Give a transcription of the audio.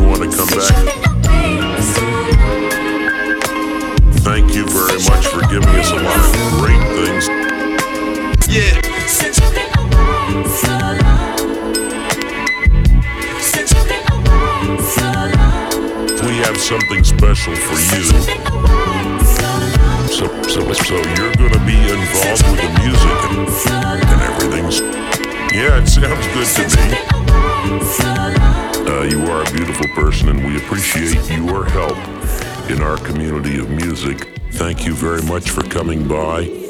want to come back? Thank you very much for giving us a lot of great things. Yeah. We have something special for you. So you're gonna be involved with the music and everything. Yeah, it sounds good to me. You are a beautiful person, and we appreciate your help in our community of music. Thank you very much for coming by.